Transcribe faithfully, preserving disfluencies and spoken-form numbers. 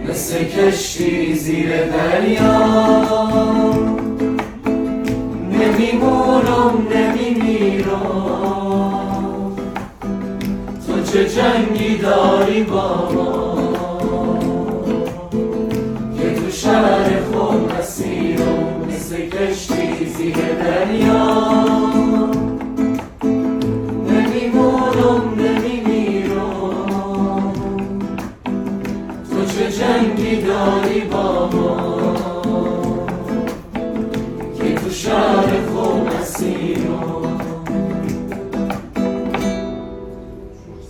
مثل کشتی زیر دریا، نمیمونم نمیمیرم. تو چه جنگی داری با ما که تو شهر خود اسیرم، مثل کشتی زیر دریا، نمیمونم نمیمیرم. تو چه جنگی داری با ما